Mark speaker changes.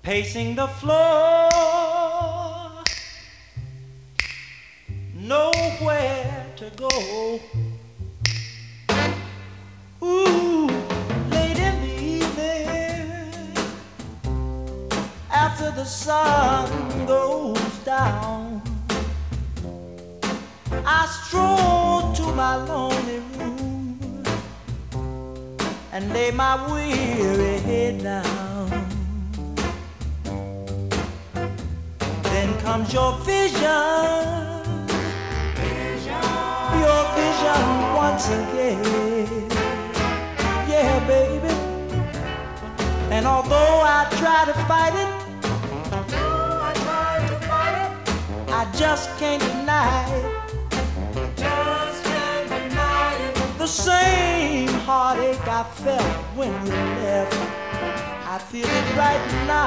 Speaker 1: pacing the floor, nowhere to go. Ooh, late in the evening, after the sun goes down, I stroll to my lonely room and lay my weary head down. Then comes your vision, your vision once again. Yeah, baby. And although I try to fight it, I just can't deny it. The same heartache I felt when you left, I feel it right now.